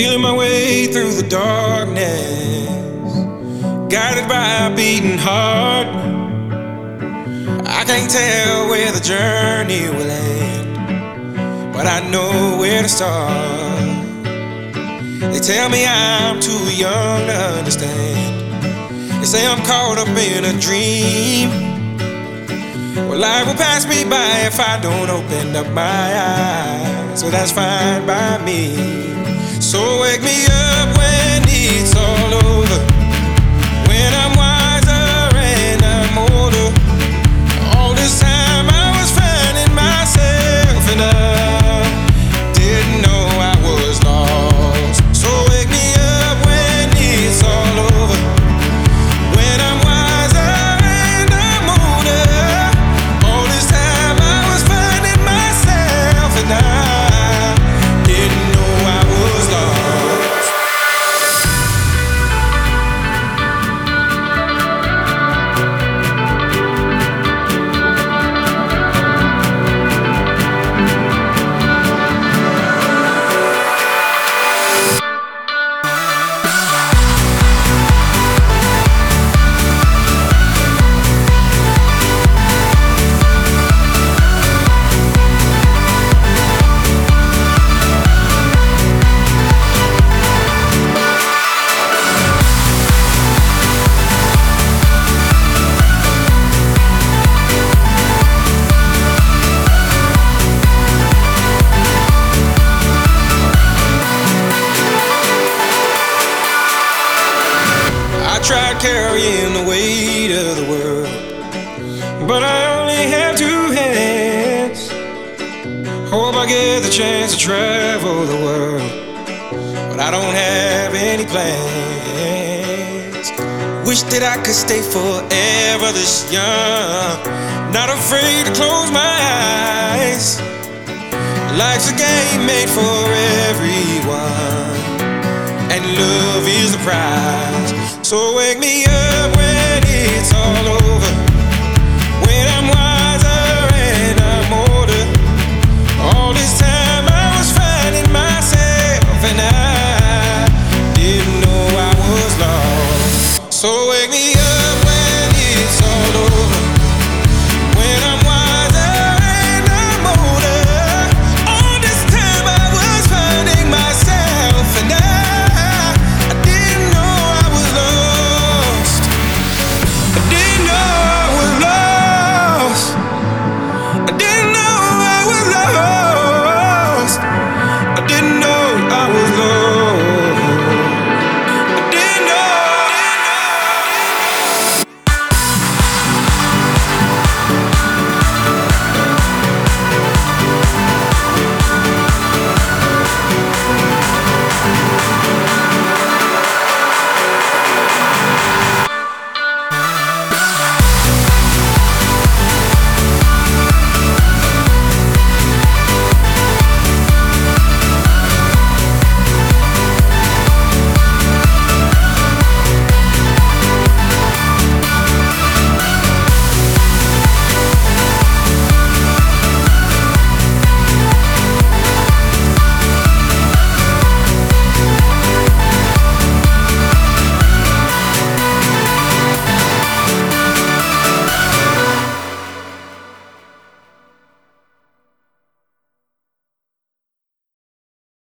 Feeling my way through the darkness, guided by a beating heart. I can't tell where the journey will end, but I know where to start. They tell me I'm too young to understand. They say I'm caught up in a dream. Well, life will pass me by if I don't open up my eyes. So that's fine by me. So wake me up when it's all over, when I'm wiser and I'm older. All this time I was finding myself and I didn't know I was lost. So wake me up when it's all over, when I'm wiser and I'm older. All this time I was finding myself and I didn't know I was lost. I tried carrying the weight of the world, but I only have two hands. Hope I get the chance to travel the world, but I don't have any plans. Wish that I could stay forever this young, not afraid to close my eyes. Life's a game made for everyone, and love is the prize. So wake me up when it's all over, when I'm wiser and I'm older. All this time I was finding myself and I didn't know I was lost. So wake me up when it's all over, when I'm wiser and I'm older. All this time I was finding myself and I didn't know I was lost. I didn't know